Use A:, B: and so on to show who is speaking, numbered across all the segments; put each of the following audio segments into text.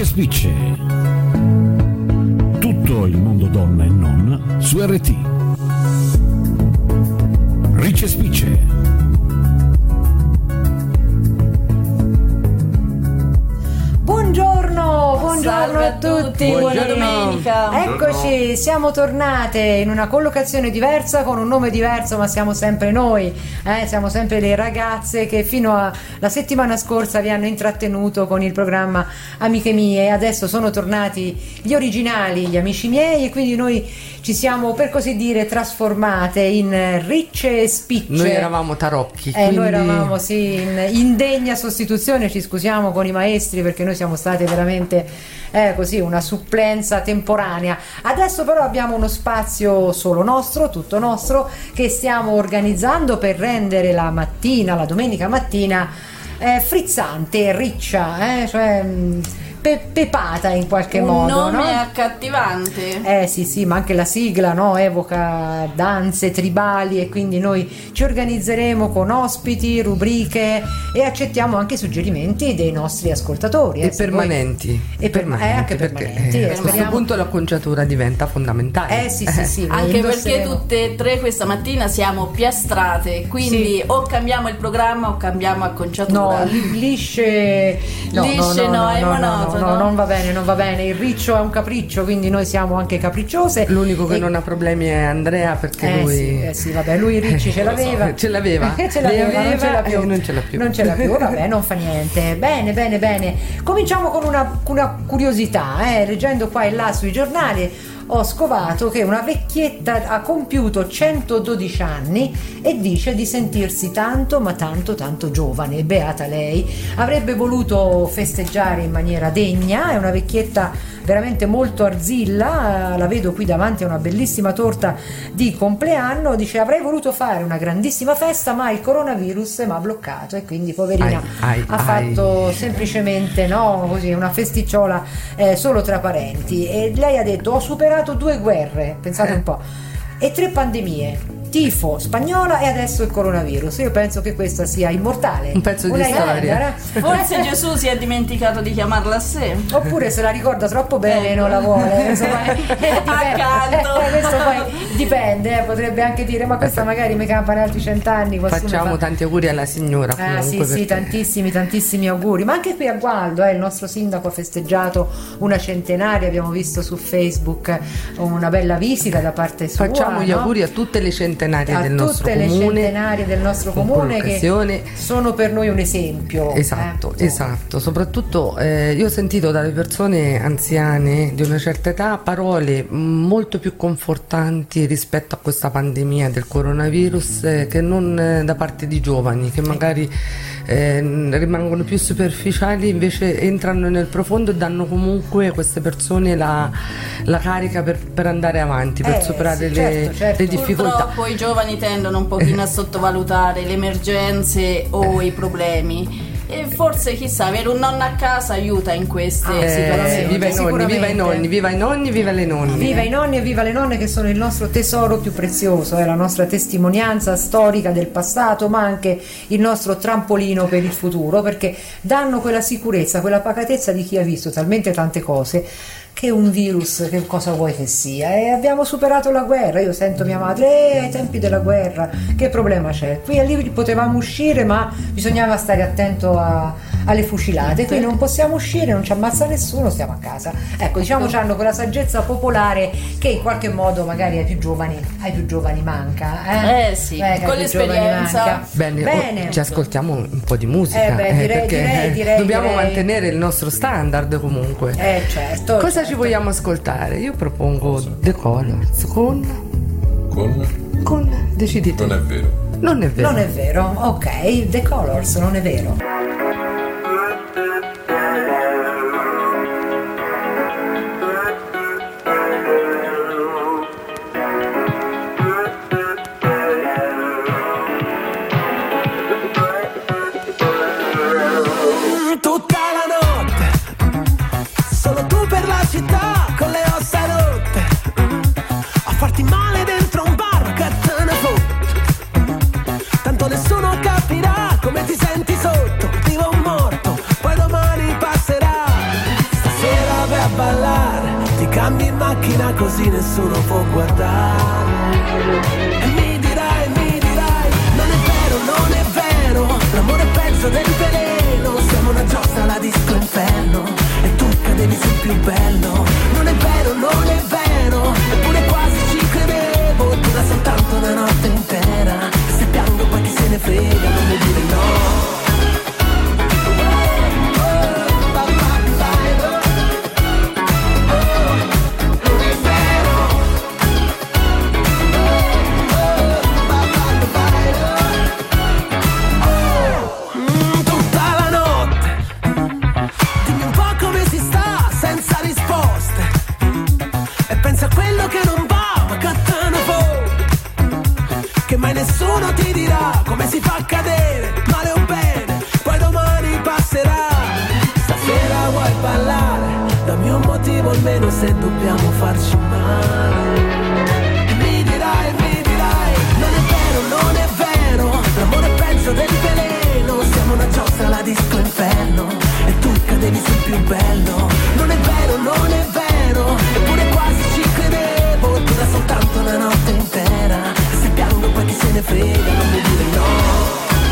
A: Ricce Spicce. Tutto il mondo donna e non su RT. Ricce Spicce.
B: Buongiorno a tutti, buona domenica.
C: Eccoci, siamo tornate in una collocazione diversa, con un nome diverso, ma siamo sempre noi, siamo sempre le ragazze che fino alla settimana scorsa vi hanno intrattenuto con il programma Amiche Mie. Adesso sono tornati gli originali, gli amici miei, e quindi noi ci siamo, per così dire, trasformate in Ricce Spicce.
B: Noi eravamo tarocchi,
C: quindi... Noi eravamo, sì, in degna sostituzione. Ci scusiamo con i maestri perché noi siamo state veramente così, una supplenza temporanea. Adesso però abbiamo uno spazio solo nostro, tutto nostro, che stiamo organizzando per rendere la mattina, la domenica mattina, frizzante, riccia, cioè pepata in qualche modo.
D: Un nome
C: no?
D: accattivante.
C: Sì, ma anche la sigla, no? Evoca danze tribali, e quindi noi ci organizzeremo con ospiti, rubriche, e accettiamo anche suggerimenti dei nostri ascoltatori.
B: E permanenti.
C: Anche permanenti.
B: A questo punto l'acconciatura diventa fondamentale.
C: Sì.
D: Anche perché tutte e tre questa mattina siamo piastrate, quindi o cambiamo il programma o cambiamo acconciatura.
C: No, lisce no,
D: è monotono.
C: No, non va bene. Il riccio è un capriccio, quindi noi siamo anche capricciose.
B: L'unico che non ha problemi è Andrea, perché lui
C: lui i ricci ce l'aveva.
B: Ce l'aveva.
C: Non ce l'ha più.
B: Non ce l'ha più.
C: Vabbè, non fa niente. Bene. Cominciamo con una curiosità, leggendo qua e là sui giornali. Ho scovato che una vecchietta ha compiuto 112 anni e dice di sentirsi tanto giovane. Beata lei. Avrebbe voluto festeggiare in maniera degna. È una vecchietta veramente molto arzilla, la vedo qui davanti a una bellissima torta di compleanno. Dice: avrei voluto fare una grandissima festa, ma il coronavirus mi ha bloccato, e quindi poverina ha fatto semplicemente così una festicciola solo tra parenti. E lei ha detto: ho superato 2 guerre, pensate un po', e 3 pandemie, tifo, spagnola e adesso il coronavirus. Io penso che questa sia immortale,
B: un pezzo di storia.
D: Forse Gesù si è dimenticato di chiamarla a sé,
C: oppure se la ricorda troppo bene e non la vuole.
D: Accanto.
C: Questo poi dipende, potrebbe anche dire: ma questa magari mi campa in altri 100 anni.
B: Facciamo tanti auguri alla signora.
C: Sì, tantissimi auguri. Ma anche qui a Gualdo il nostro sindaco ha festeggiato una centenaria. Abbiamo visto su Facebook una bella visita da parte sua.
B: Facciamo gli auguri a tutte le centenarie del nostro comune,
C: centenarie del nostro comune, che sono per noi un esempio.
B: Esatto. Soprattutto io ho sentito dalle persone anziane di una certa età parole molto più confortanti rispetto a questa pandemia del coronavirus, che non da parte di giovani che magari rimangono più superficiali, invece entrano nel profondo e danno comunque a queste persone la carica per andare avanti, per superare le difficoltà.
D: Purtroppo i giovani tendono un pochino a sottovalutare le emergenze o i problemi, e forse, chissà, avere un nonno a casa aiuta in queste
B: viva i nonni, viva le nonne.
C: Viva i nonni e viva le nonne, che sono il nostro tesoro più prezioso, la nostra testimonianza storica del passato, ma anche il nostro trampolino per il futuro, perché danno quella sicurezza, quella pacatezza di chi ha visto talmente tante cose, che un virus, che cosa vuoi che sia, e abbiamo superato la guerra. Io sento mia madre: ai tempi della guerra che problema c'è? Qui e lì potevamo uscire, ma bisognava stare attento alle fucilate. Qui non possiamo uscire, non ci ammazza nessuno, stiamo a casa. Ecco, diciamo, c'hanno quella saggezza popolare che in qualche modo magari ai più giovani manca.
D: Con l'esperienza.
B: Bene, ci ascoltiamo un po' di musica,
C: direi,
B: dobbiamo mantenere il nostro standard comunque.
C: Certo.
B: Cosa ci vogliamo ascoltare? Io propongo The Colors con decidete. Non è vero.
C: Ok, The Colors, non è vero.
E: Tutta la notte, solo tu per la città, con le ossa rotte, a farti male dentro un bar, che te ne fotte. Tanto nessuno capirà come ti senti sotto, vivo un morto, poi domani passerà. cambi in macchina così nessuno può guardare. E mi dirai, non è vero, non è vero, l'amore è peggio del veleno, siamo una giostra alla disco inferno e tu cadevi sul più bello. Non è vero, non è vero, eppure quasi ci credevo, dura soltanto una notte intera, se piango poi chi se ne frega, non mi dire no. Nessuno ti dirà come si fa a cadere, male o bene, poi domani passerà. Stasera vuoi ballare, dammi un motivo almeno se dobbiamo farci male. E mi dirai, non è vero, l'amore è peggio del veleno, siamo una giostra alla disco inferno e tu cadevi sul più bello. Non è vero, eppure quasi ci credevo, dura soltanto una notte intera, se piango poi chi se ne frega, non mi dire no.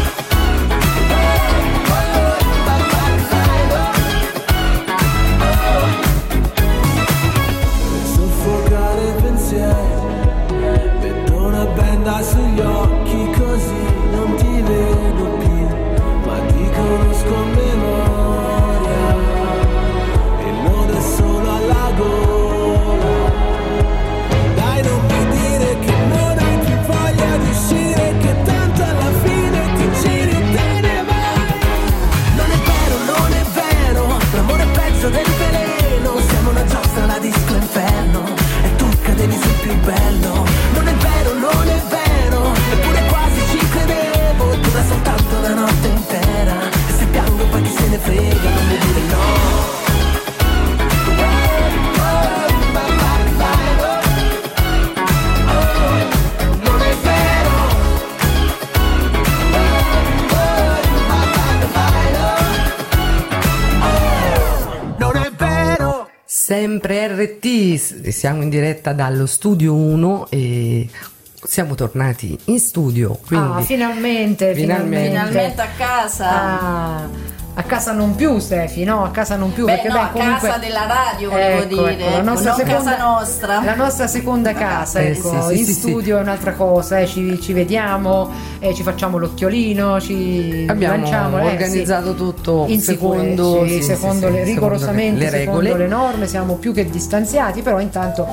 E: Soffocare i pensieri, vedo una benda sugli occhi così non ti vedo più, ma ti conosco a memoria, il nodo è solo alla gola. Dai, non mi dire che non hai più voglia di uscire, che tanto alla fine ti giri e te ne vai. Non è vero, l'amore è peggio del veleno, siamo una giostra alla disco inferno e tu cadevi sul più bello. Non è vero, eppure quasi ci credevo, dura soltanto una notte intera, e se piango poi chi se ne frega, non mi dire no.
B: Sempre RT, siamo in diretta dallo studio 1 e siamo tornati in studio. Quindi
C: finalmente
D: a casa.
C: A casa non più, Stefi, no? A casa non più.
D: Perché
C: a
D: comunque, casa della radio, volevo dire.
C: La nostra
D: casa nostra.
C: La nostra seconda casa, in studio è un'altra cosa, ci vediamo, ci facciamo l'occhiolino,
B: abbiamo organizzato tutto
C: in
B: secondo
C: rigorosamente
B: le regole.
C: secondo le norme, siamo più che distanziati, però intanto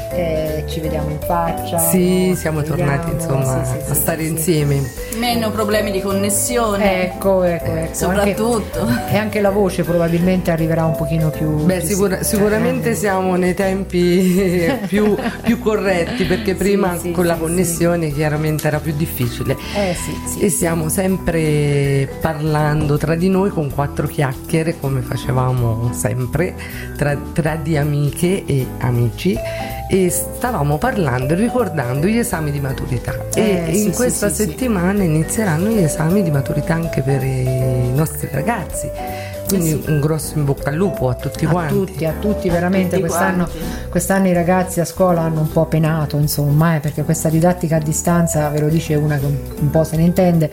C: ci vediamo in faccia.
B: Sì, siamo tornati a stare insieme.
D: Meno problemi di connessione.
C: Ecco.
D: Soprattutto.
C: E anche la voce probabilmente arriverà un pochino più.
B: Sicuramente siamo nei tempi più corretti, perché prima con la connessione chiaramente era più difficile. E stiamo sempre parlando tra di noi con quattro chiacchiere, come facevamo sempre tra di amiche e amici, e stavamo parlando e ricordando gli esami di maturità. In questa settimana inizieranno gli esami di maturità anche per i nostri ragazzi, quindi un grosso in bocca al lupo a tutti quanti.
C: A tutti veramente. Quest'anno i ragazzi a scuola hanno un po' penato, insomma, perché questa didattica a distanza, ve lo dice una che un po' se ne intende,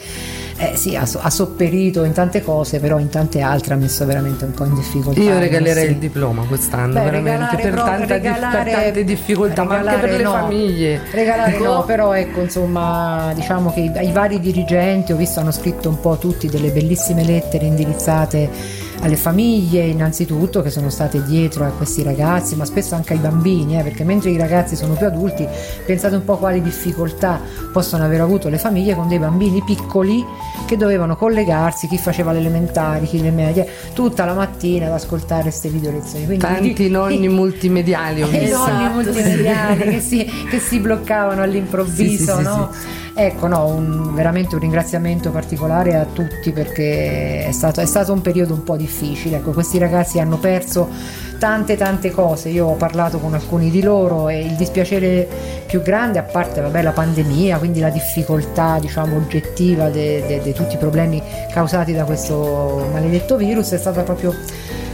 C: ha sopperito in tante cose, però in tante altre ha messo veramente un po' in difficoltà.
B: Io regalerei il diploma quest'anno, veramente per tante difficoltà, ma anche per le famiglie.
C: Regalare no, però insomma, diciamo che i vari dirigenti, ho visto, hanno scritto un po' tutti delle bellissime lettere indirizzate alle famiglie innanzitutto, che sono state dietro a questi ragazzi, ma spesso anche ai bambini, perché mentre i ragazzi sono più adulti, pensate un po' quali difficoltà possono aver avuto le famiglie con dei bambini piccoli che dovevano collegarsi, chi faceva le elementari, chi le medie, tutta la mattina ad ascoltare queste video lezioni. Quindi
B: tanti nonni multimediali ho visto.
C: Nonni multimediali che si bloccavano all'improvviso, no? Sì. Ecco, veramente un ringraziamento particolare a tutti, perché è stato un periodo un po' difficile. Ecco, questi ragazzi hanno perso tante cose. Io ho parlato con alcuni di loro e il dispiacere più grande, a parte la pandemia, quindi la difficoltà, diciamo, oggettiva di tutti i problemi causati da questo maledetto virus, è stata proprio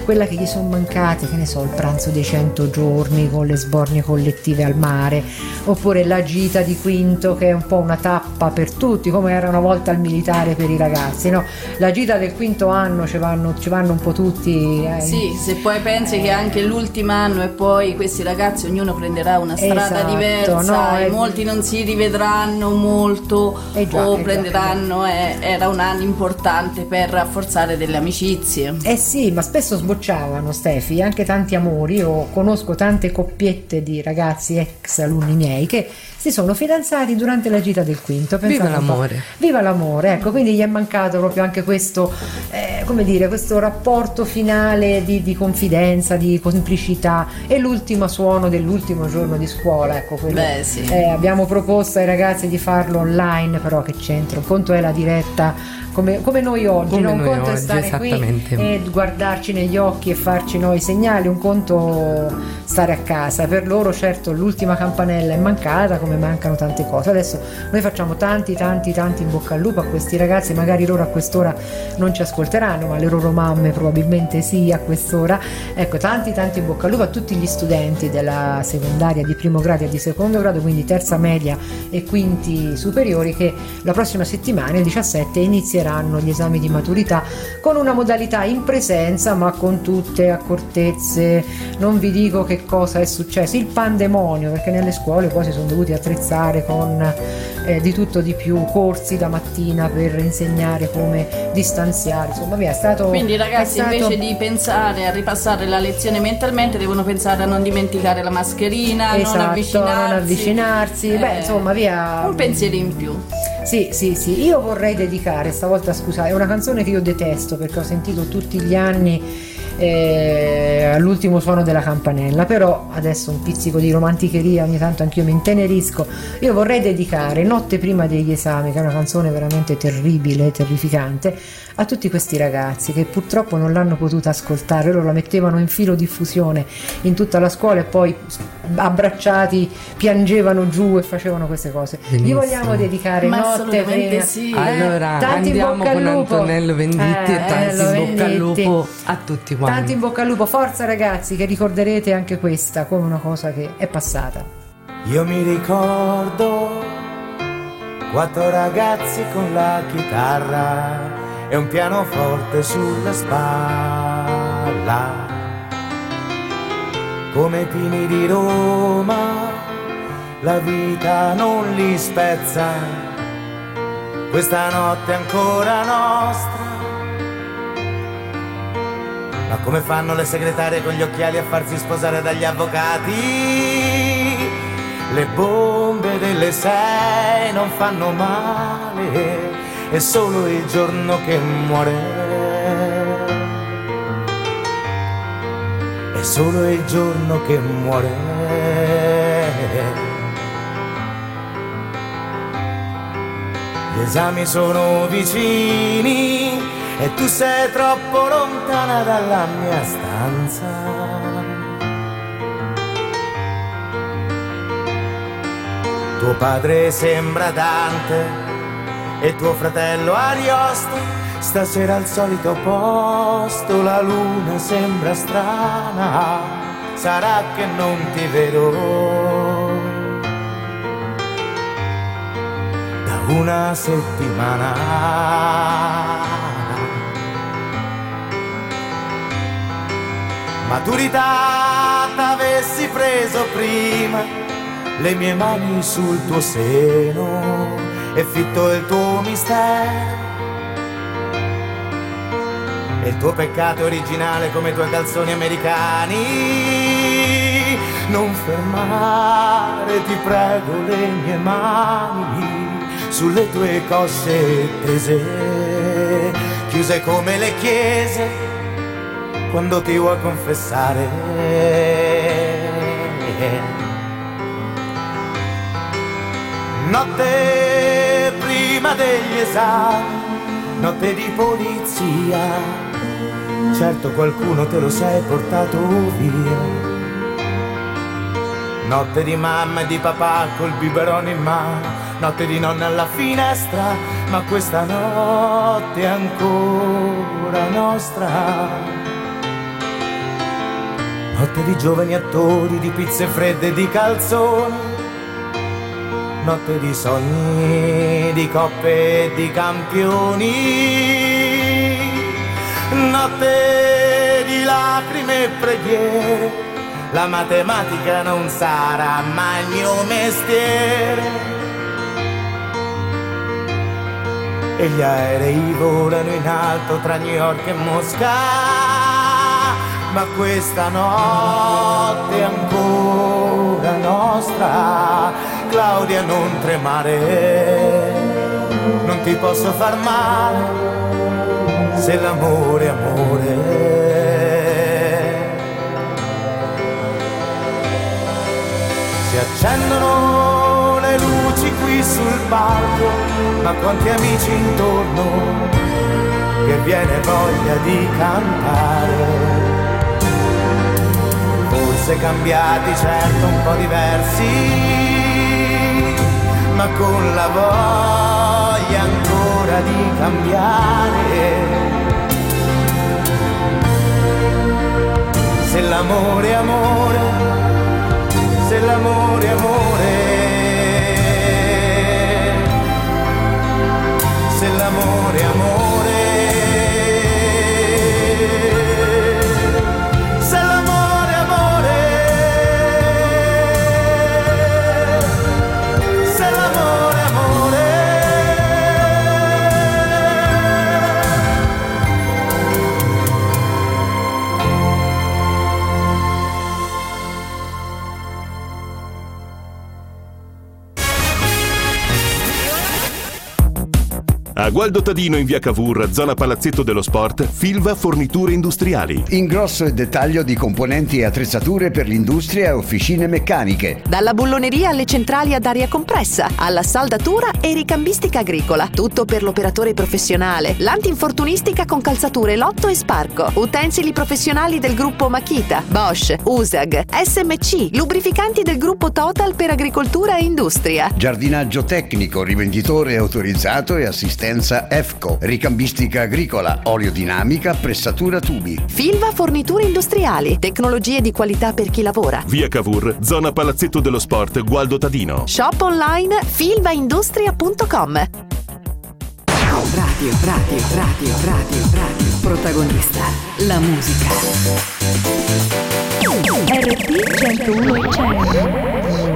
C: quella che gli sono mancate, che ne so, il pranzo dei 100 giorni con le sbornie collettive al mare, oppure la gita di quinto, che è un po' una tappa per tutti, come era una volta il militare per i ragazzi, no? La gita del quinto anno ci vanno un po' tutti.
D: Sì, se poi pensi che anche l'ultimo anno e poi questi ragazzi ognuno prenderà una strada
C: Esatto,
D: diversa,
C: no,
D: e molti non si rivedranno molto o prenderanno, era un anno importante per rafforzare delle amicizie.
C: Eh sì, ma spesso sbocciavano, Stefi, anche tanti amori. Io conosco tante coppiette di ragazzi ex alunni miei che si sono fidanzati durante la gita del quinto.
B: Viva l'amore.
C: Viva l'amore, ecco, quindi gli è mancato proprio anche questo, come dire, questo rapporto finale di confidenza, di complicità, e l'ultimo suono dell'ultimo giorno di scuola, ecco quello.
D: Beh, sì.
C: Abbiamo proposto ai ragazzi di farlo online, però che c'entra, un conto è la diretta come noi oggi,
B: Come
C: no? Un
B: noi
C: conto è
B: oggi,
C: stare qui e guardarci negli occhi e farci noi segnali, un conto stare a casa. Per loro certo l'ultima campanella è mancata, come mancano tante cose. Adesso noi facciamo tanti in bocca al lupo a questi ragazzi, magari loro a quest'ora non ci ascolteranno, ma le loro mamme probabilmente sì a quest'ora. Ecco, tanti in bocca al lupo a tutti gli studenti della secondaria di primo grado e di secondo grado, quindi terza media e quinti superiori, che la prossima settimana, il 17, inizieranno gli esami di maturità con una modalità in presenza, ma con tutte accortezze. Non vi dico che cosa è successo, il pandemonio, perché nelle scuole poi si sono dovuti attrezzare con di tutto di più, corsi da mattina per insegnare come distanziare, insomma via, è stato.
D: Quindi i ragazzi invece di pensare a ripassare la lezione mentalmente devono pensare a non dimenticare la mascherina,
C: esatto,
D: non avvicinarsi,
C: beh, insomma via,
D: un pensiero in più.
C: Sì, io vorrei dedicare stavolta, scusate, è una canzone che io detesto perché ho sentito tutti gli anni all'ultimo suono della campanella, però adesso un pizzico di romanticheria, ogni tanto anch'io mi intenerisco. Io vorrei dedicare Notte prima degli esami, che è una canzone veramente terribile, terrificante, a tutti questi ragazzi che purtroppo non l'hanno potuta ascoltare. Loro la mettevano in filo diffusione in tutta la scuola e poi abbracciati piangevano giù e facevano queste cose.
B: Benissimo.
C: Gli vogliamo dedicare Notte prima.
D: Sì.
B: Allora
C: Tanti in
B: andiamo
C: bocca al
B: con
C: lupo.
B: Antonello Venditti e tanti in bocca al
C: Venditti.
B: lupo a tutti quanti.
C: Tanti in bocca al lupo, forza ragazzi, che ricorderete anche questa come una cosa che è passata.
F: Io mi ricordo 4 ragazzi con la chitarra e un pianoforte sulla spalla, come i pini di Roma, la vita non li spezza, questa notte è ancora nostra. Ma come fanno le segretarie con gli occhiali a farsi sposare dagli avvocati? Le bombe delle 6 non fanno male, è solo il giorno che muore. È solo il giorno che muore. Gli esami sono vicini e tu sei troppo lontana dalla mia stanza. Tuo padre sembra Dante e tuo fratello Ariosto, stasera al solito posto, la luna sembra strana, sarà che non ti vedo da una settimana. Maturità t'avessi preso prima, le mie mani sul tuo seno e fitto il tuo mistero, e il tuo peccato originale come i tuoi calzoni americani. Non fermare, ti prego, le mie mani sulle tue cosce tese, chiuse come le chiese quando ti vuoi confessare. Notte prima degli esami, notte di polizia, certo qualcuno te lo sei portato via. Notte di mamma e di papà col biberone in mano, notte di nonna alla finestra, ma questa notte è ancora nostra. Notte di giovani attori, di pizze fredde e di calzoni, notte di sogni, di coppe e di campioni, notte di lacrime e preghiere. La matematica non sarà mai il mio mestiere. E gli aerei volano in alto tra New York e Mosca, ma questa notte è ancora nostra. Claudia, non tremare, non ti posso far male, se l'amore è amore. Si accendono le luci qui sul palco, ma quanti amici intorno, che viene voglia di cantare. Forse cambiati, certo un po' diversi, ma con la voglia ancora di cambiare. Se l'amore è amore, se l'amore è amore, se l'amore è amore.
G: A Gualdo Tadino in via Cavour, zona Palazzetto dello Sport, Filva Forniture Industriali.
H: Ingrosso e dettaglio di componenti e attrezzature per l'industria e officine meccaniche.
I: Dalla bulloneria alle centrali ad aria compressa, alla saldatura e ricambistica agricola. Tutto per l'operatore professionale. L'antinfortunistica con calzature Lotto e Sparco. Utensili professionali del gruppo Makita, Bosch, USAG, SMC. Lubrificanti del gruppo Total per agricoltura e industria.
H: Giardinaggio tecnico, rivenditore autorizzato e assistenza EFCO, ricambistica agricola, oleodinamica, pressatura tubi.
I: Filva Forniture Industriali, tecnologie di qualità per chi lavora.
G: Via Cavour, zona Palazzetto dello Sport, Gualdo Tadino.
I: Shop online filvaindustria.com.
J: Radio. Protagonista, la musica.
K: RP 101 e 100.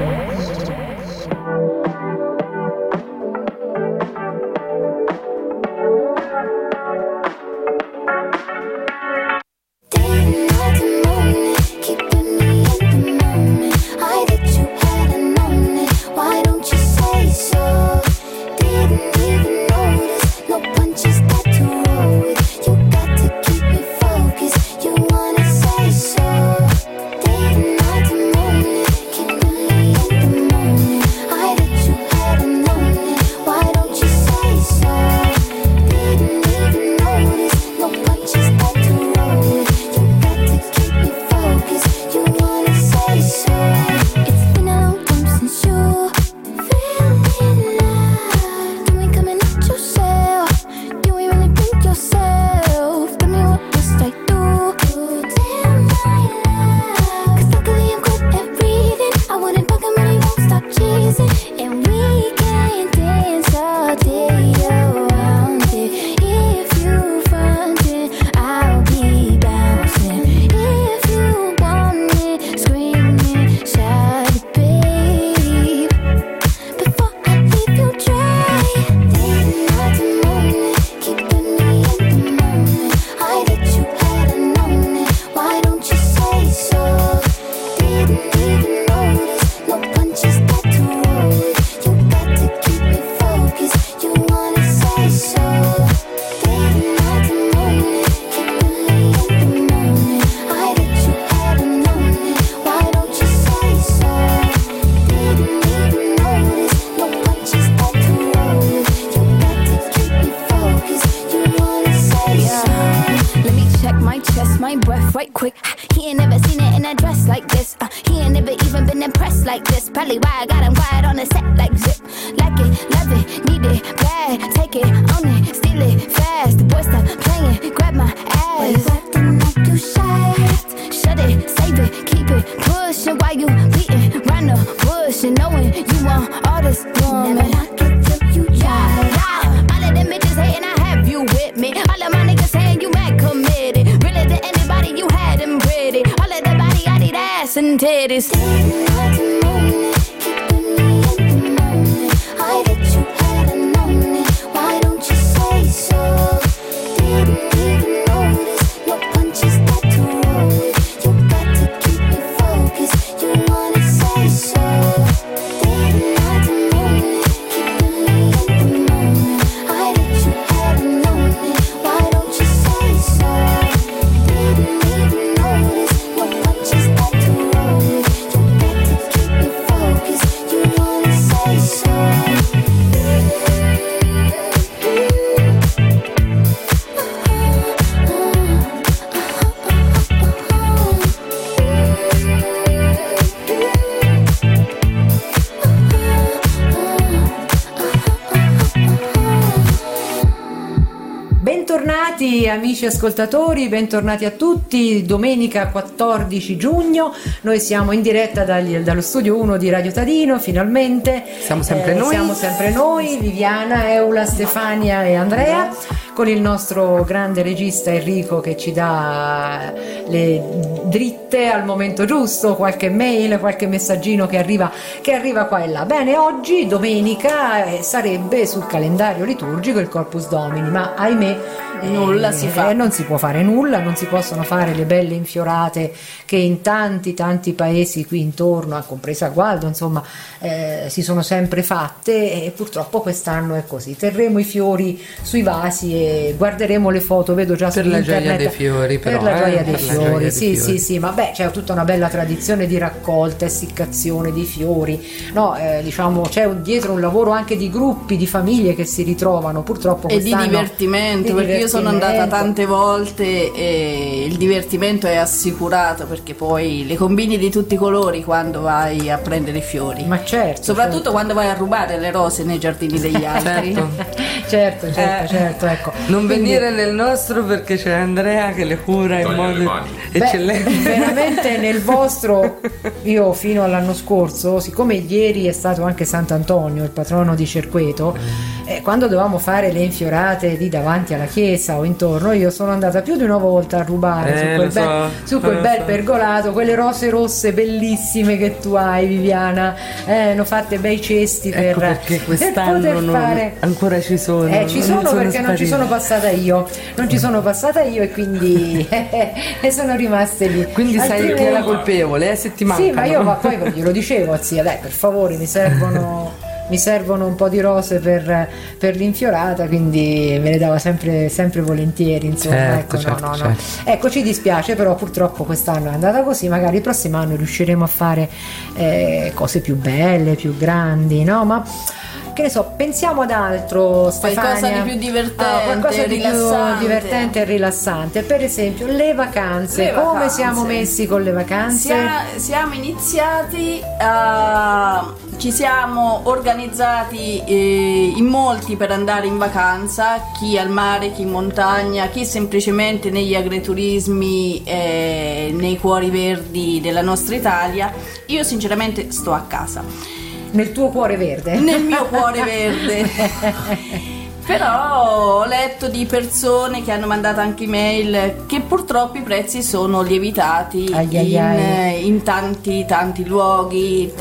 L: He ain't never seen it in a dress like this. He ain't never even been impressed like this. Probably why I got him quiet on the set like zip. Like it, love it, need it, bad. Take it, own it, steal it, fast. The boy stop playing, grab my ass. Acting like you shy. Shut it, save it, ass and titties. I bet you hadn't known it. Why don't you say so? Didn't even notice. No punches that to roll with. You got to keep me focused. You wanna say so? Didn't hadn't known it. Keeping me in the moment. I bet you hadn't known it. Why don't you say so? Didn't even notice. No punches that to roll with. You got to keep me focused. You wanna say so?
C: Bentornati amici ascoltatori, bentornati a tutti. Domenica 14 giugno, noi siamo in diretta dallo studio 1 di Radio Tadino, finalmente.
B: Siamo sempre noi.
C: Siamo sempre noi, Viviana, Eula, Stefania e Andrea, con il nostro grande regista Enrico che ci dà le dritte al momento giusto, qualche mail, qualche messaggino che arriva qua e là. Bene, oggi domenica sarebbe sul calendario liturgico il Corpus Domini, ma ahimè
D: nulla si fa.
C: Non si può fare nulla, non si possono fare le belle infiorate che in tanti paesi qui intorno, compresa Gualdo, insomma, si sono sempre fatte, e purtroppo quest'anno è così. Terremo i fiori sui vasi e guarderemo le foto, vedo già
B: per
C: su
B: la
C: internet.
B: gioia dei fiori, però,
C: per la gioia dei
B: per la
C: fiori,
B: gioia dei
C: sì,
B: fiori.
C: sì, ma beh, c'è tutta una bella tradizione di raccolta, essiccazione di fiori, no, diciamo c'è dietro un lavoro anche di gruppi, di famiglie che si ritrovano, purtroppo
D: e di divertimento, perché io sono andata tante volte e il divertimento è assicurato, perché poi le combini di tutti i colori quando vai a prendere i fiori,
C: ma certo,
D: soprattutto quando vai a rubare le rose nei giardini degli altri.
C: certo, ecco.
B: Non venire nel nostro, perché c'è Andrea che le cura in modo eccellente.
C: Veramente nel vostro, io fino all'anno scorso, siccome ieri è stato anche Sant'Antonio, il patrono di Cerqueto, quando dovevamo fare le infiorate di davanti alla chiesa o intorno, io sono andata più di una volta a rubare su quel bel pergolato quelle rose rosse bellissime che tu hai, Viviana, hanno fatte bei cesti,
B: ecco perché quest'anno
C: fare...
B: ancora ci sono
C: perché non ci sono passata io e quindi sono rimaste lì,
B: quindi sai che è la colpevole, se ti mancano.
C: Sì, ma io poi glielo dicevo a zia, dai, per favore, mi servono un po' di rose per l'infiorata, quindi me le dava sempre volentieri, insomma. Certo. Ecco, ci dispiace, però purtroppo quest'anno è andata così, magari il prossimo anno riusciremo a fare cose più belle, più grandi, no? Ma che ne so, pensiamo ad altro, Stefania.
D: Qualcosa di più divertente,
C: qualcosa di
D: rilassante.
C: più divertente e rilassante. Per esempio, le vacanze. Come siamo messi con le vacanze?
D: Siamo iniziati ci siamo organizzati in molti per andare in vacanza, chi al mare, chi in montagna, chi semplicemente negli agriturismi, nei cuori verdi della nostra Italia. Io sinceramente sto a casa.
C: Nel tuo cuore verde?
D: Nel mio cuore verde. Però ho letto di persone che hanno mandato anche email che purtroppo i prezzi sono lievitati in tanti luoghi,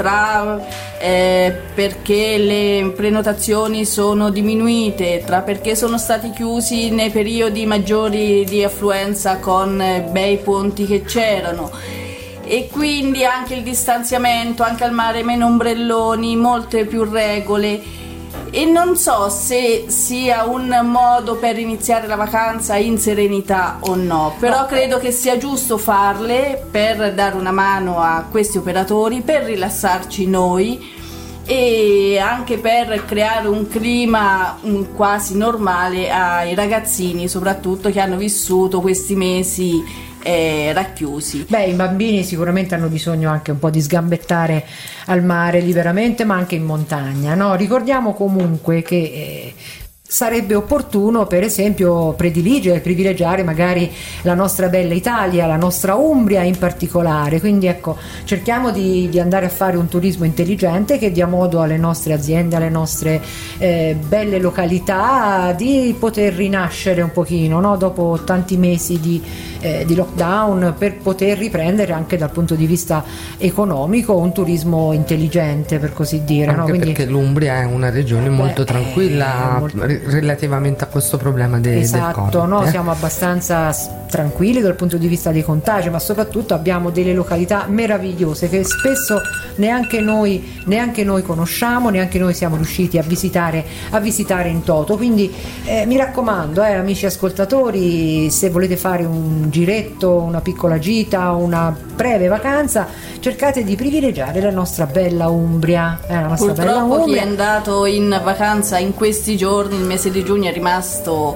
D: perché le prenotazioni sono diminuite, perché sono stati chiusi nei periodi maggiori di affluenza con bei ponti che c'erano. E quindi anche il distanziamento, anche al mare meno ombrelloni, molte più regole, e non so se sia un modo per iniziare la vacanza in serenità o no, però credo che sia giusto farle per dare una mano a questi operatori, per rilassarci noi e anche per creare un clima quasi normale ai ragazzini, soprattutto che hanno vissuto questi mesi racchiusi.
C: Beh, i bambini sicuramente hanno bisogno anche un po' di sgambettare al mare liberamente, ma anche in montagna, no? Ricordiamo comunque che sarebbe opportuno per esempio privilegiare magari la nostra bella Italia, la nostra Umbria in particolare. Quindi ecco, cerchiamo di andare a fare un turismo intelligente che dia modo alle nostre aziende, alle nostre belle località di poter rinascere un pochino, no? Dopo tanti mesi di lockdown, per poter riprendere anche dal punto di vista economico un turismo intelligente, per così dire.
B: Anche
C: no? Quindi,
B: perché l'Umbria è una regione molto tranquilla relativamente a questo problema del Covid.
C: No? Siamo abbastanza tranquilli dal punto di vista dei contagi, ma soprattutto abbiamo delle località meravigliose che spesso neanche noi conosciamo, neanche noi siamo riusciti a visitare in toto. Quindi mi raccomando, amici ascoltatori, se volete fare un giretto, una piccola gita, una breve vacanza, cercate di privilegiare la nostra bella Umbria.
D: Purtroppo chi è andato in vacanza in questi giorni, il mese di giugno, è rimasto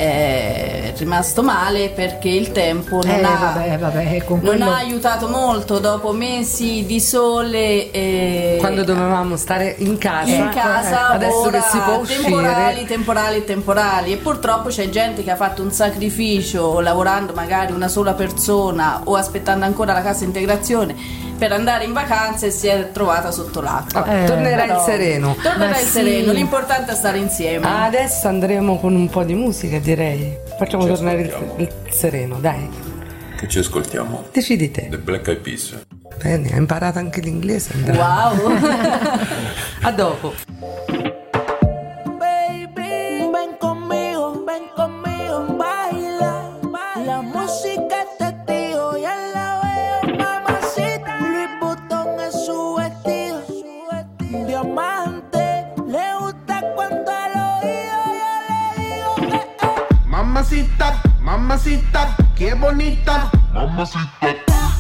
D: male perché il tempo non ha aiutato molto. Dopo mesi di sole,
B: quando dovevamo stare in casa, adesso
D: ora
B: che si può uscire,
D: temporali, e purtroppo c'è gente che ha fatto un sacrificio lavorando magari una sola persona o aspettando ancora la cassa integrazione per andare in vacanza e si è trovata sotto l'acqua.
B: Tornerà il sereno.
D: Sereno, l'importante è stare insieme.
B: Adesso andremo con un po' di musica, direi. Facciamo tornare il sereno, dai.
M: Che ci ascoltiamo?
B: Decidi te.
M: The Black Eyed Peas.
B: Bene, hai imparato anche l'inglese, Andrea.
D: Wow.
B: A dopo.
E: Ven conmigo, baila. La música es testigo, ya la veo, mamacita. Louis Vuitton es su vestido, diamante. Le gusta cuando al oído yo le digo
N: Mamacita, mamacita, qué bonita. Mamacita.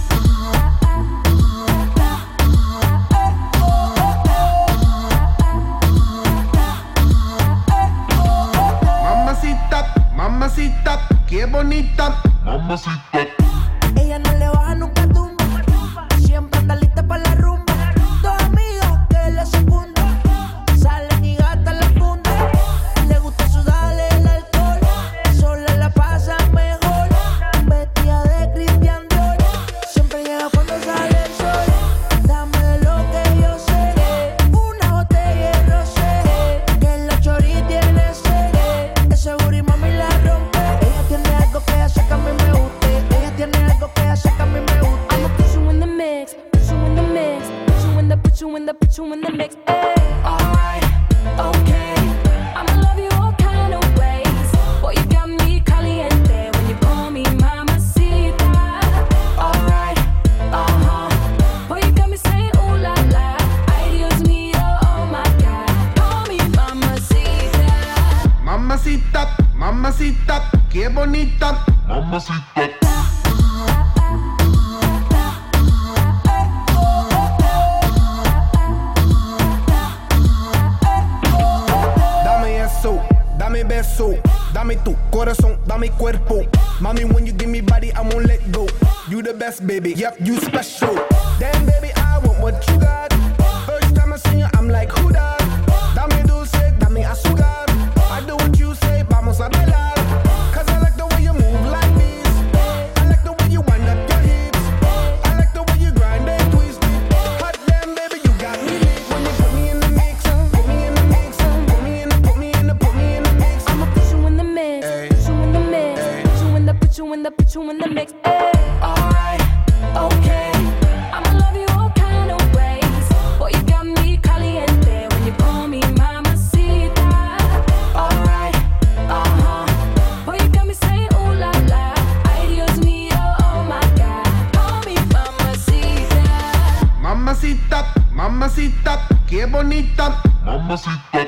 N: Mamacita, qué bonita. Mamacita.
E: Ella no le baja nunca tumba, siempre anda lista para la rumba. Dos amigas que la secundan, salen y gastan la funda. Le gusta sudarle el alcohol, sola la pasa mejor. Vestida de Christian Dior, siempre llega cuando sale el sol. Dame de lo que yo sé, una botella de rosé, que la chori tiene sed. Ese booty mami la rompe. Ella tiene algo que hace que a mí me guste. Ella tiene algo que hace que a mí me guste.
K: I'ma put you in the mix, put you in the mix, put you in the mix. Ay. Alright, okay. I'ma love you all kind of ways. Boy, you got me caliente when you call me mamacita. Alright, boy, you got me saying ooh la la. Ay, Dios mío, oh my God. Call me mamacita.
N: Mamacita, mamacita, qué bonita. Mamacita. Dame eso, dame beso, dame tu corazón, dame cuerpo. Mami, when you give me body, I won't let go. You the best, baby, yep, you special. Damn, baby, I want what you got. First time I see you, I'm like, who that? Dame dulce, dame azúcar. I do what you say, vamos a bailar. Cause I like the way you move like this. I like the way you wind up your hips. I like the way you grind and twist it. Hot damn, baby, you got me lit. When you put me in the mix, put me in the mix, put me in the mix.
K: I'ma put you in the mix, put you in the mix, put you in the mix. Ay. Alright, okay. I'ma love you all kind of ways. Boy, you got me caliente when you call me mamacita. Alright, boy, you got me saying ooh la la. Ay, Dios mío, oh my God. Call me mamacita.
N: Mamacita, mamacita, qué bonita. Mamacita.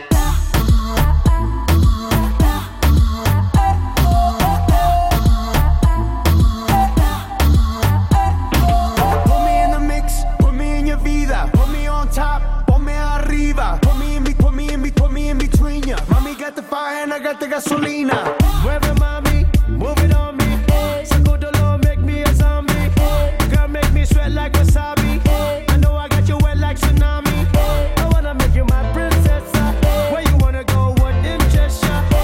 N: Put me in the mix, put me in your vida. Put me on top, ponme arriba. Put me in between ya. Mami got the fire and I got the gasolina. Mueve mami, move it on me. Sacudolo, make me a zombie. Girl, make me sweat like wasabi. I know I got you wet like tsunami. I wanna make you my princess. Where you wanna go, what in Cheshire?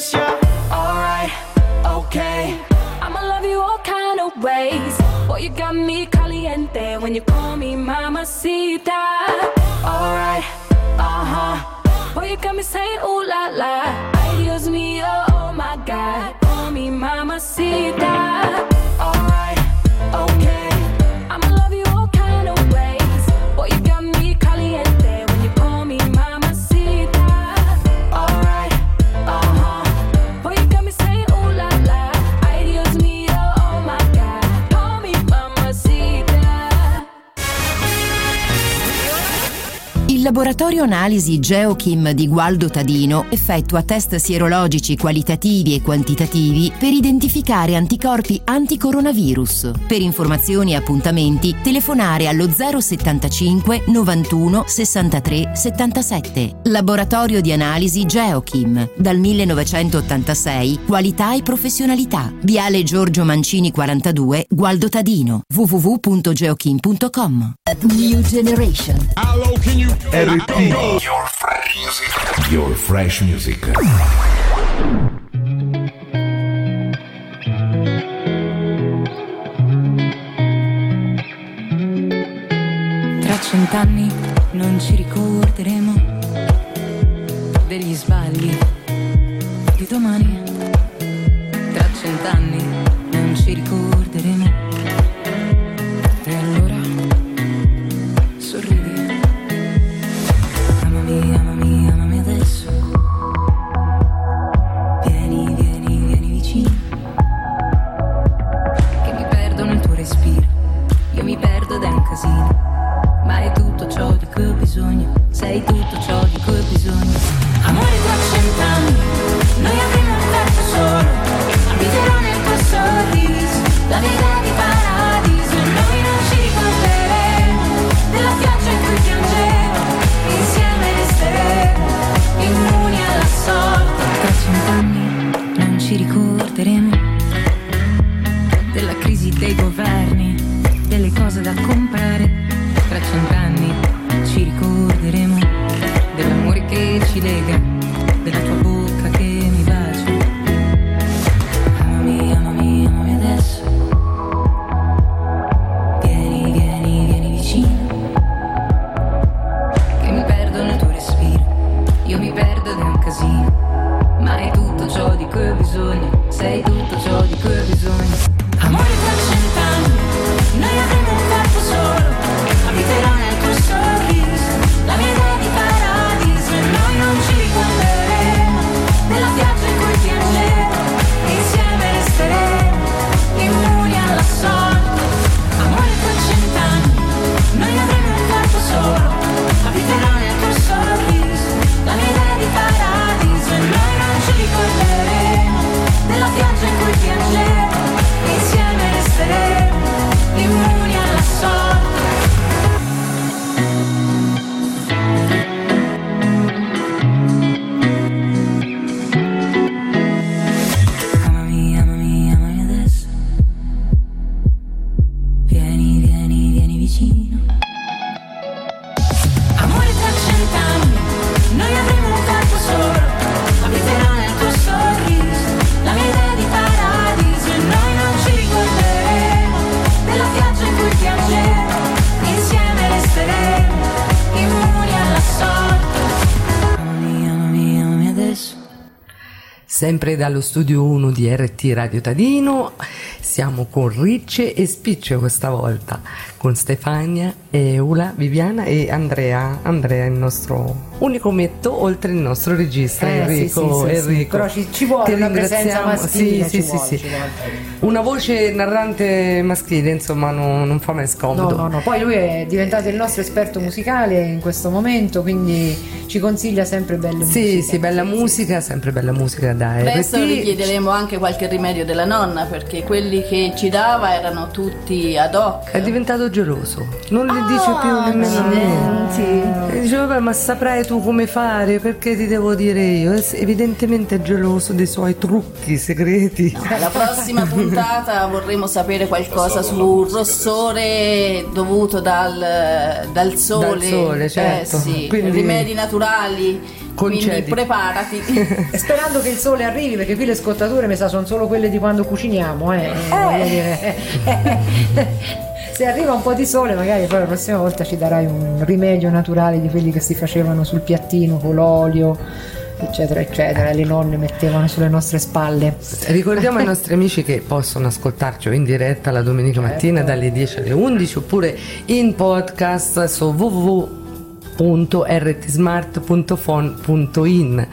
E: kiss ya. Alright, okay.
K: I'ma love you all kind of ways. Boy, you got me caliente when you call me mamacita.
E: Alright,
K: Boy, you got me saying ooh la la. Ay, Dios mío, oh my God. Call me mamacita.
E: alright, okay.
K: I'ma love you all kind of ways. Boy, you got me caliente when you call me mamacita.
E: Alright,
K: Boy, you got me saying ooh la la. Ay, Dios mío, oh my God. Call me mamacita.
O: Il laboratorio analisi GeoChem di Gualdo Tadino effettua test sierologici qualitativi e quantitativi per identificare anticorpi anticoronavirus. Per informazioni e appuntamenti telefonare allo 075 91 63 77. Laboratorio di analisi GeoChem, dal 1986, qualità e professionalità. Viale Giorgio Mancini 42, Gualdo Tadino. www.geochem.com. New Generation.
A: Your fresh music.
J: Tra 100 anni non ci ricorderemo degli sbagli di domani. Tra 100 anni non ci ricorderemo. E allora sorridi. Amami, amami, amami adesso. Vieni, vieni, vieni vicino. Che mi perdo nel tuo respiro. Io mi perdo ed è un casino. Ma è tutto ciò di cui ho bisogno. Sei tutto ciò di cui ho bisogno. Amore, tra 100 anni noi avremo un corpo solo. Abiterò nel tuo sorriso la mia idea di paradiso. E noi non ci ricorderemo della pioggia in cui piangevo. Insieme resteremo immuni alla sorte. Tra 100 anni non ci ricorderemo della crisi dei governi, delle cose da comprare. Tra 100 anni ci ricorderemo dell'amore che ci lega, della tua bocca che mi bacia. Amami, amami, amami adesso. Vieni, vieni, vieni vicino. Che mi perdo nel tuo respiro. Io mi perdo ed è un casino. Ma è tutto ciò di cui ho bisogno. Sei tutto ciò di cui ho bisogno. Amore, tra 100 anni noi avremo un corpo solo. Abiterò nel tuo sorriso la mia idea di paradiso. E noi non ci ricorderemo della pioggia in cui piangevo. Insieme resteremo immuni alla sorte. Amore, tra 100 anni noi avremo un corpo solo. Abiterò nel tuo sorriso la mia idea di paradiso. E noi non ci ricorderemo della pioggia in cui piangevo. Insieme resteremo immuni alla sorte. Amami, amami, amami adesso. Vieni, vieni, vieni vicino. Amore, tra 100 anni noi avremo un corpo solo. Abiterò nel tuo sorriso la mia idea di paradiso. E noi non ci ricorderemo della pioggia in cui piangevo. Insieme resteremo immuni alla sorte. Amami, amami, amami adesso.
B: Sempre dallo studio 1 di RT Radio Tadino siamo con Ricce e Spicce questa volta, con Stefania, Eula, Viviana e Andrea. Andrea è il nostro unico metto oltre il nostro regista Enrico.
C: Sì.
B: Enrico.
C: Però ci vuole
B: Ti
C: una presenza
B: ringraziamo.
C: maschile.
B: Sì.
C: Ci vuole.
B: Una voce narrante maschile, insomma, non fa mai scomodo.
C: No. Poi lui è diventato il nostro esperto musicale in questo momento, quindi ci consiglia sempre belle musiche.
B: Sì, bella musica, sempre bella musica da
D: Adesso
B: RT.
D: gli chiederemo anche qualche rimedio della nonna, perché quelli che ci dava erano tutti ad hoc.
B: È diventato geloso, non le dice più nemmeno niente. Dice vabbè, ma saprai tu come fare, perché ti devo dire io? È evidentemente geloso dei suoi trucchi segreti.
D: La prossima puntata vorremmo sapere qualcosa sul rossore dovuto dal sole.
B: Dal sole, certo.
D: Sì,
B: Quindi
D: rimedi naturali quindi
B: Concediti.
D: preparati.
C: E sperando che il sole arrivi, perché qui le scottature mi sa sono solo quelle di quando cuciniamo, voglio dire. Se arriva un po' di sole magari poi la prossima volta ci darai un rimedio naturale di quelli che si facevano sul piattino con l'olio, eccetera eccetera, le nonne mettevano sulle nostre spalle.
B: Ricordiamo ai nostri amici che possono ascoltarci in diretta la domenica mattina dalle 10 alle 11 oppure in podcast su www.rtsmart.phone.in.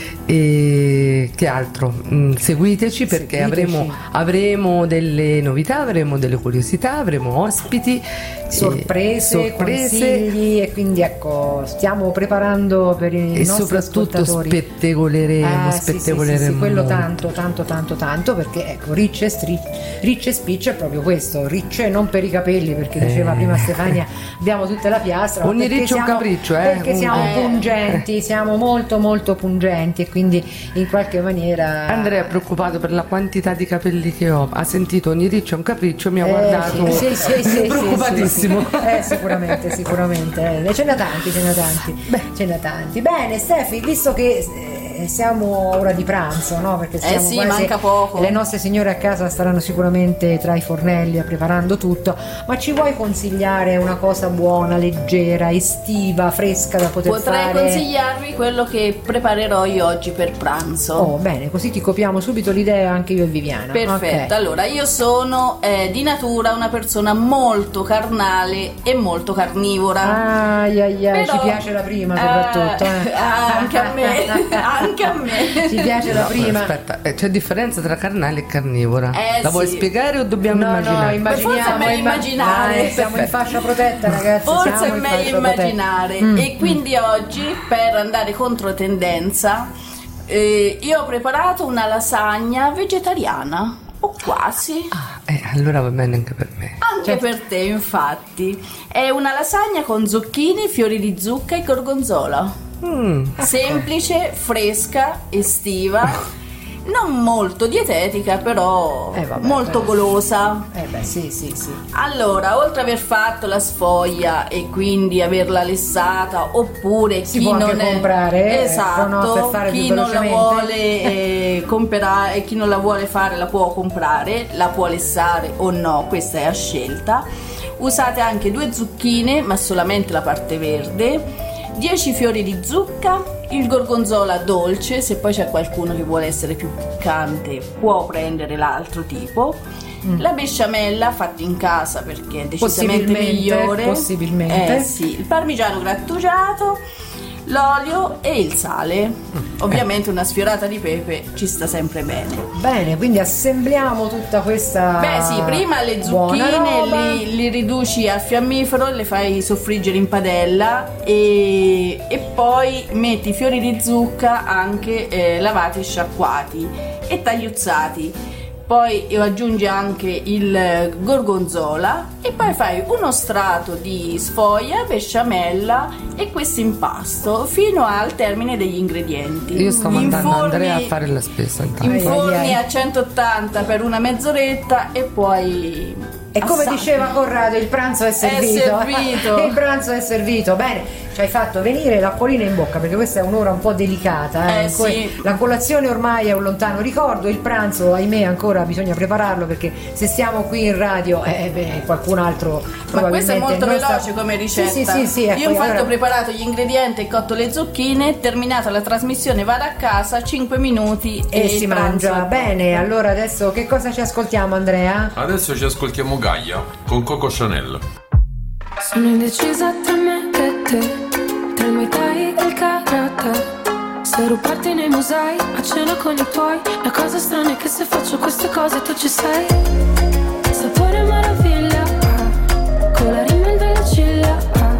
B: E che altro? Seguiteci perché avremo delle novità, avremo delle curiosità, avremo ospiti,
C: sorprese, consigli, e quindi ecco, stiamo preparando per i nostri
B: soprattutto
C: ascoltatori.
B: spettegoleremo
C: Sì, quello tanto perché ecco, Ricci e Spicci è proprio questo. Ricci non per i capelli, perché diceva prima Stefania abbiamo tutta la piastra,
B: ogni riccio è un capriccio,
C: perché siamo pungenti, siamo molto molto pungenti, e quindi in qualche maniera
B: Andrea è preoccupato per la quantità di capelli che ho, ha sentito ogni riccio è un capriccio, mi ha guardato preoccupatissimo.
C: Sicuramente ce n'è tanti. Bene Stefi, visto che siamo a ora di pranzo, no? Perché siamo quasi,
D: manca poco.
C: Le nostre signore a casa staranno sicuramente tra i fornelli preparando tutto, ma ci vuoi consigliare una cosa buona, leggera, estiva, fresca da poter fare?
D: Potrei consigliarvi quello che preparerò io oggi per pranzo.
C: Oh, bene, così ti copiamo subito l'idea anche io e Viviana.
D: Perfetto,
C: Okay.
D: allora io sono di natura una persona molto carnale e molto carnivora.
C: Però, ci piace la prima soprattutto.
D: Anche a me.
C: Ci piace la prima.
B: Aspetta, c'è differenza tra carnale e carnivora? La vuoi
D: sì.
B: spiegare o dobbiamo immaginare?
D: Forse è meglio immaginare.
C: Siamo in fascia protetta, ragazzi.
D: Forse è meglio immaginare. E quindi oggi, per andare contro tendenza, io ho preparato una lasagna vegetariana. O quasi.
B: Allora va bene anche per me.
D: Anche per te, infatti. È una lasagna con zucchini, fiori di zucca e gorgonzola. Semplice, fresca, estiva, non molto dietetica, però molto golosa.
C: Sì.
D: Allora, oltre ad aver fatto la sfoglia e quindi averla lessata, oppure
C: Si
D: chi
C: può
D: non
C: anche comprare,
D: esatto,
C: per fare
D: chi
C: più
D: non la
C: velocemente.
D: vuole comprare, chi non la vuole fare la può comprare, la può lessare o no, questa è a scelta. Usate anche 2 zucchine, ma solamente la parte verde, 10 fiori di zucca, il gorgonzola dolce, se poi c'è qualcuno che vuole essere più piccante può prendere l'altro tipo, la besciamella fatta in casa perché è decisamente migliore,
C: possibilmente.
D: sì, il parmigiano grattugiato, l'olio e il sale. Ovviamente una sfiorata di pepe ci sta sempre bene.
C: Quindi assembliamo tutta questa
D: Prima le zucchine li riduci al fiammifero, le fai soffriggere in padella e poi metti i fiori di zucca anche lavati e sciacquati e tagliuzzati. Poi aggiungi anche il gorgonzola e poi fai uno strato di sfoglia, besciamella e questo impasto fino al termine degli ingredienti.
B: Io sto mandando Andrea a fare la spesa intanto.
D: Inforni a 180 per una mezz'oretta e poi...
C: E come diceva Corrado, il pranzo è servito. Il pranzo è servito. Bene, ci hai fatto venire l'acquolina in bocca, perché questa è un'ora un po' delicata. In cui la colazione ormai è un lontano ricordo, il pranzo, ahimè, ancora bisogna prepararlo, perché se stiamo qui in radio, qualcun altro
D: Ma questo è molto veloce
C: sta...
D: come ricetta.
C: Sì,
D: Io infatti ho preparato gli ingredienti e cotto le zucchine, terminata la trasmissione vado a casa, 5 minuti
C: e si mangia. Bene, allora adesso che cosa ci ascoltiamo, Andrea?
M: Adesso ci ascoltiamo Gaia con Coco Chanel.
K: Sono indecisa tra me e te, tra i muay thai e il karate. Se rubarti nei musei, a cena con i tuoi. La cosa strana è che se faccio queste cose tu ci sei. Sapore meraviglia, con la rimel delle ciglia.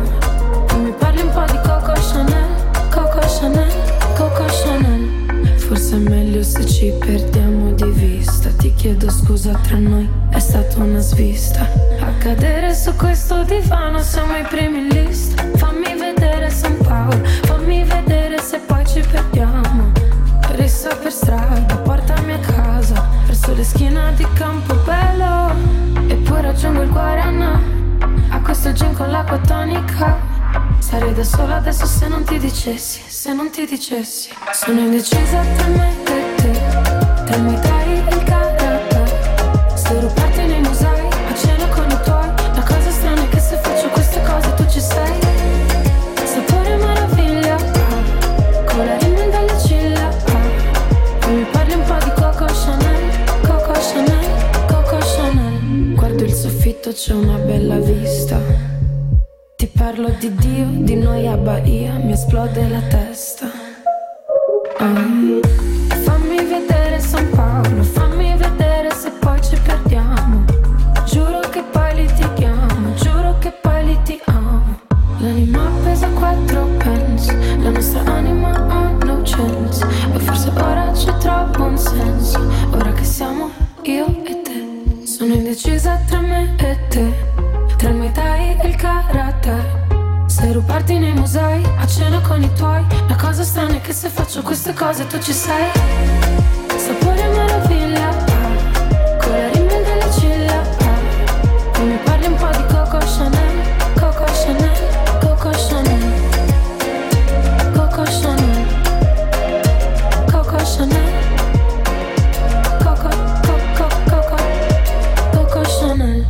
K: Tu mi parli un po' di Coco Chanel, Coco Chanel, Coco Chanel. Forse è meglio se ci perdiamo di vista. Ti chiedo scusa, tra noi è stata una svista. A cadere su questo divano siamo i primi in lista. Fammi vedere San Paolo, fammi vedere se poi ci perdiamo. Rissa per strada, portami a casa, verso le schiene di Campobello. E poi raggiungo il Guaraná, a questo gin con l'acqua tonica. Sarei da sola adesso se non ti dicessi, se non ti dicessi. Sono indecisa tra me e te, tra il Muay Thai e il karate. Se rubarti nei musei, a cena con i tuoi. La cosa strana è che se faccio queste cose tu ci sei. Sapore meraviglia, con la rima dalle ciglia. E mi parli un po' di Coco Chanel, Coco Chanel, Coco Chanel. Guardo il soffitto, c'è una bella vista. Ti parlo di Dio, di noi a Bahia, mi esplode la testa. Fammi vedere San Paolo, fammi vedere se poi ci perdiamo. Giuro che poi litighiamo, giuro che poi litighiamo. L'anima pesa 4 pence, la nostra anima ha no chance. E forse ora c'è troppo un senso, ora che siamo io e te. Sono indecisa tra me e te, tra il Muay Thai e il karate. Se rubarti nei musei, a cena con i tuoi. La cosa strana è che se faccio queste cose tu ci sei. Sapore meraviglia, con la rima delle ciglia. E mi parli un po' di Coco Chanel, Coco Chanel, Coco Chanel, Coco Chanel, Coco Chanel, Coco, Coco, Coco, Coco Chanel.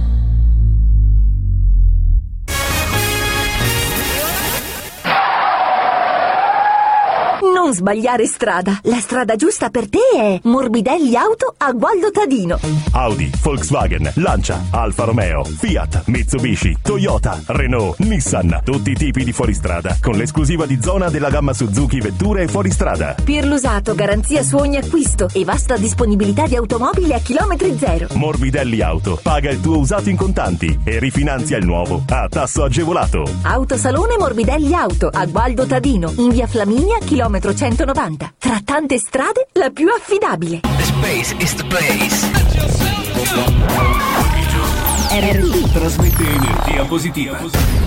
P: Non sbagliare strada. La strada giusta per te è Morbidelli Auto a Gualdo Tadino.
Q: Audi, Volkswagen, Lancia, Alfa Romeo, Fiat, Mitsubishi, Toyota, Renault, Nissan. Tutti i tipi di fuoristrada con l'esclusiva di zona della gamma Suzuki Vetture e fuoristrada.
P: Per l'usato, garanzia su ogni acquisto e vasta disponibilità di automobili a chilometri zero.
Q: Morbidelli Auto. Paga il tuo usato in contanti e rifinanzia il nuovo a tasso agevolato.
P: Autosalone Morbidelli Auto a Gualdo Tadino, in via Flaminia, chilometro 190. Tra tante strade, la più affidabile.
R: The space is the place.
O: RRT
A: trasmette energia positiva.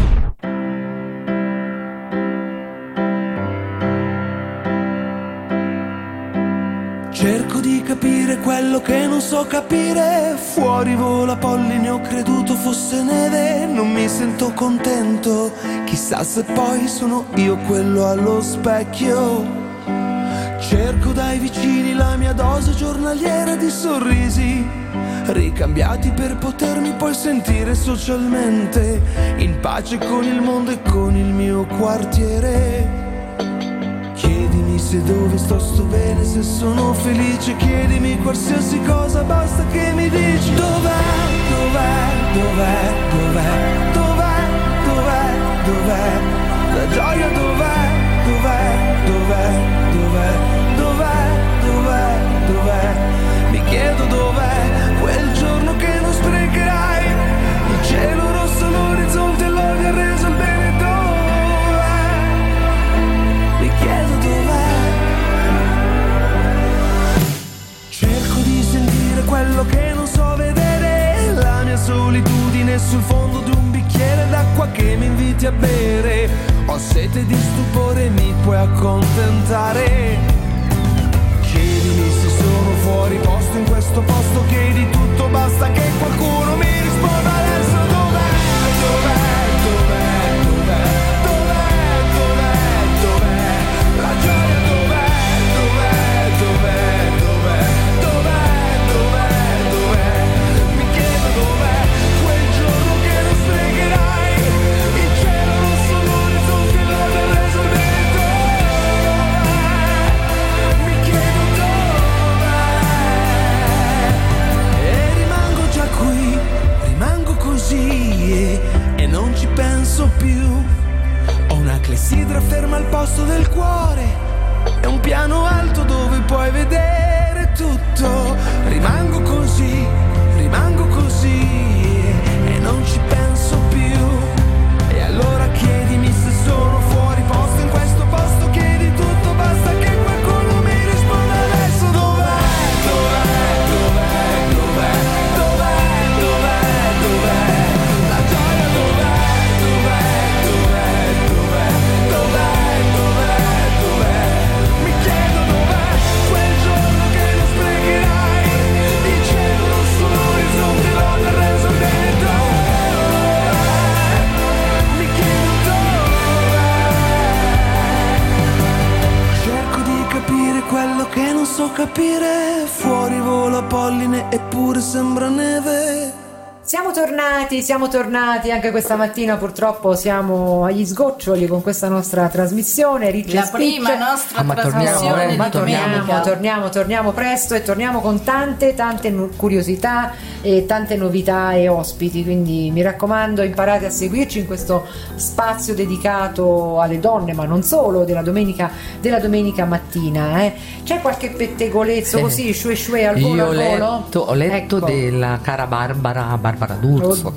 E: Cerco di capire quello che non so capire. Fuori vola polline, ho creduto fosse neve. Non mi sento contento, chissà se poi sono io quello allo specchio. Cerco dai vicini la mia dose giornaliera di sorrisi, ricambiati per potermi poi sentire socialmente in pace con il mondo e con il mio quartiere. Chiedimi se dove sto bene, se sono felice. Chiedimi qualsiasi cosa, basta che mi dici dov'è, dov'è, dov'è, dov'è, dov'è, dov'è, dov'è, la gioia dov'è, dov'è, dov'è, dov'è, dov'è, dov'è, dov'è, mi chiedo dov'è quel giorno che non sprecherai, il cielo rosso, l'orizzonte, l'odio ha reso il bene dov'è, mi chiedo dov'è. Cerco di sentire quello che non so vedere, la mia solitudine sul fondo di un bicchiere d'acqua che mi inviti a bere. Ho sete di stupore, mi puoi accontentare. Chiedimi se sono fuori posto in questo posto, chiedi tutto, basta che qualcuno mi risponda adesso dov'è, dov'è, dov'è, dov'è, dov'è, dov'è, dov'è, la gioia dov'è, dov'è, dov'è, dov'è, dov'è, dov'è, dov'è, mi chiedo dov'è quel giorno che non sfregherai, il cielo rosso, l'orizzonte, l'odio ha reso il bene dov'è, mi chiedo dov'è, e rimango già qui, rimango così e non ci penso più. Ho una clessidra ferma al posto del cuore e un piano alto dove puoi vedere tutto. Rimango così e non ci penso più. E allora chiedimi se sono fuori posto in questo posto, chiedi tutto, basta che qualcuno mi risponda adesso dov'è, dov'è, dov'è, dov'è, dov'è, dov'è, dov'è, la gioia dov'è, dov'è, dov'è, dov'è, dov'è, dov'è, dov'è, mi chiedo dov'è quel giorno polline eppure sembra neve.
C: Siamo tornati anche questa mattina, purtroppo siamo agli sgoccioli con questa nostra trasmissione.
D: La prima nostra trasmissione di domenica.
C: Torniamo presto e torniamo con tante curiosità e tante novità e ospiti, quindi mi raccomando, imparate a seguirci in questo spazio dedicato alle donne, ma non solo, della domenica mattina. C'è qualche pettegolezzo così, shue al volo?
B: Ho letto
C: Ecco.
B: della cara Barbara D'Urso.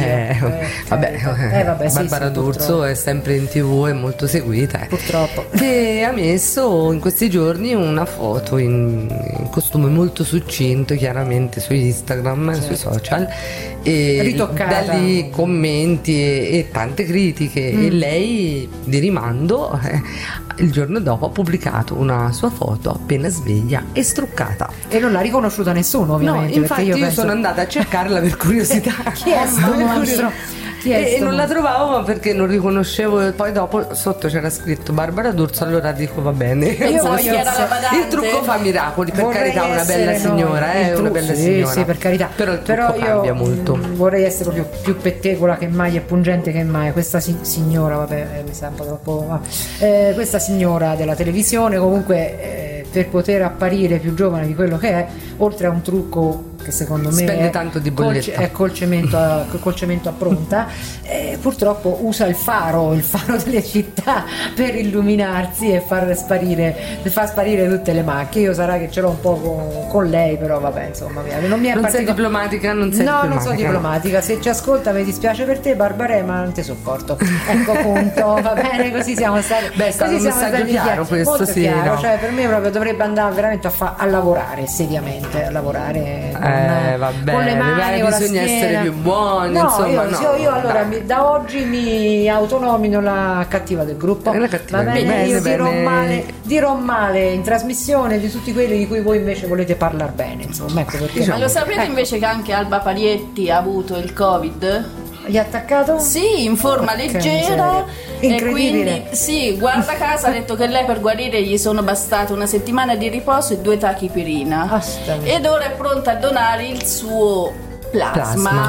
B: Barbara D'Urso è sempre in TV, è molto seguita.
C: Purtroppo.
B: Che ha messo in questi giorni una foto in costume molto succinto, chiaramente su Instagram, sui social, e
C: ritoccata.
B: Da lì commenti e tante critiche, e lei di rimando il giorno dopo ha pubblicato una sua foto appena sveglia e struccata,
C: e non l'ha riconosciuta nessuno, ovviamente.
B: no, infatti
C: perché
B: io
C: penso...
B: sono andata a cercarla per curiosità.
C: Chi è sto mostro?
B: E non la trovavo perché non riconoscevo, poi dopo sotto c'era scritto Barbara D'Urso, allora dico va bene. Il trucco fa miracoli, per carità, una bella signora, una bella signora.
C: Sì, per carità.
B: Però il trucco cambia molto.
C: Vorrei essere proprio più pettegola che mai e pungente che mai. Questa signora, vabbè, mi sa un po' troppo. Questa signora della televisione, comunque, per poter apparire più giovane di quello che è, oltre a un trucco che secondo me
B: spende tanto di bolletta,
C: è col cemento a pronta, purtroppo usa il faro delle città per illuminarsi e far sparire tutte le macchie. Io sarà che ce l'ho un po' con lei, però vabbè, insomma, non mi è
B: non sei diplomatica, non sono
C: diplomatica. Se ci ascolta mi dispiace per te, Barbara, ma non ti sopporto. Ecco, punto. Va bene, così siamo stati.
B: Beh, è stato un messaggio chiaro questo,
C: molto
B: sì,
C: chiaro,
B: no?
C: Cioè per me proprio dovrebbe andare veramente a lavorare seriamente, a lavorare con le mani, con la
B: bisogna
C: schiena.
B: essere più buoni,
C: No,
B: insomma.
C: io allora da oggi mi autonomino la cattiva del gruppo.
B: La cattiva,
C: va bene?
B: bene,
C: Io
B: bene.
C: dirò male in trasmissione di tutti quelli di cui voi invece volete parlare bene, insomma, ecco perché.
D: Ma lo sapete invece che anche Alba Parietti ha avuto il Covid?
C: Gli ha attaccato?
D: Sì, in forma leggera. E quindi sì, guarda caso ha detto che lei per guarire gli sono bastate una settimana di riposo e 2 tachipirina. Ed ora è pronta a donare il suo plasma.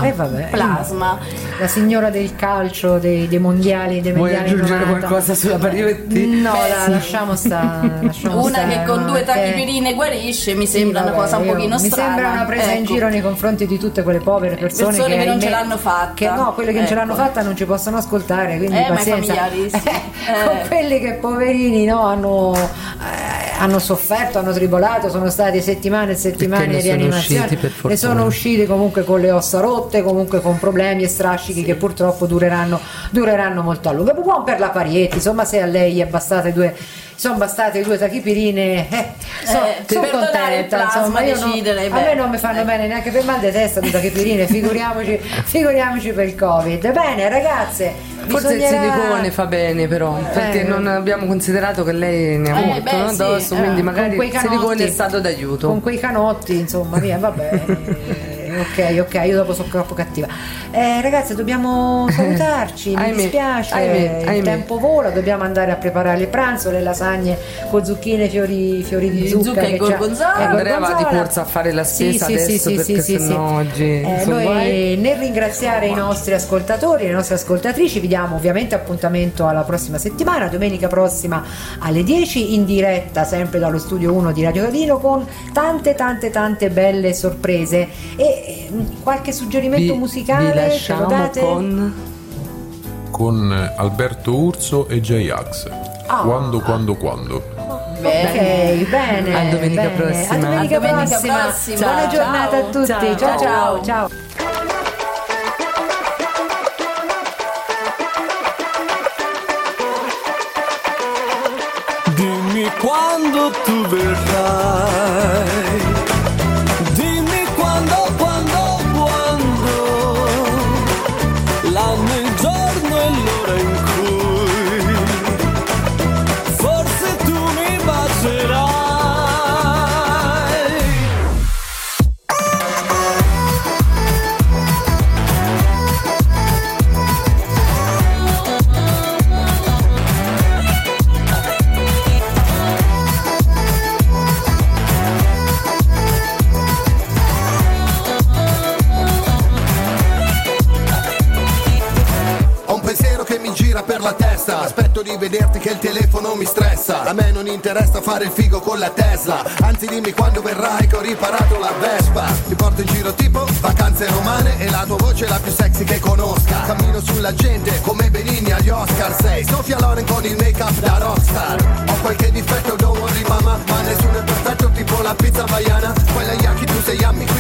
C: La signora del calcio, dei mondiali,
B: Vuoi aggiungere
C: 90.
B: qualcosa sulla Parietti?
C: No, lasciamo stare.
D: Una che con 2 tachipirine guarisce, mi sembra una cosa un pochino strana.
C: Mi sembra una presa in giro nei confronti di tutte quelle povere persone
D: che non ce l'hanno fatta.
C: Quelle che non ce l'hanno fatta non ci possono ascoltare, quindi pazienza. Con quelli che poverini hanno sofferto, hanno tribolato, sono state settimane e settimane di rianimazione, e sono usciti comunque con le ossa rotte, comunque con problemi e strascichi che purtroppo dureranno molto a lungo. Buon per la Parietti, insomma, se a lei sono bastate 2 tachipirine, sono contenta, insomma. A me non mi fanno bene neanche per mal di testa 2 tachipirine, figuriamoci per il Covid. Bene, ragazze,
B: forse il silicone fa bene, però, perché non abbiamo considerato che lei ne ha molto addosso, quindi magari il silicone è stato d'aiuto.
C: Con quei canotti, insomma, via, va bene. Ok, io dopo sono troppo cattiva. Ragazze, dobbiamo salutarci, mi dispiace, il tempo vola, dobbiamo andare a preparare il pranzo, le lasagne con zucchine, fiori di zucca
D: e gorgonzola.
B: Andrea va di corsa a fare la spesa adesso, perché sennò oggi
C: noi, nel ringraziare i nostri ascoltatori e le nostre ascoltatrici, vi diamo ovviamente appuntamento alla prossima settimana, domenica prossima alle 10 in diretta, sempre dallo studio 1 di Radio Tadino, con tante belle sorprese e qualche suggerimento musicale.
B: Vi lasciamo
M: con Alberto Urso e J-Ax. Quando.
C: Ok, bene.
B: A domenica prossima.
C: A domenica prossima. Buona giornata a tutti. Ciao.
E: Dimmi quando tu verrai. Dimmi quando. L'anno, il giorno e l'ora in cui forse tu mi bacerai.
S: festa. Aspetto di vederti che il telefono mi stressa. A me non interessa fare il figo con la Tesla. Anzi dimmi quando verrai che ho riparato la Vespa. Ti porto in giro tipo vacanze romane e la tua voce è la più sexy che conosca. Cammino sulla gente come Benigni agli Oscar. Sei Sofia Loren con il make up da rockstar. Ho qualche difetto, don't worry mama, ma nessuno è perfetto tipo la pizza hawaiana. Quella Yaki tu sei yummy,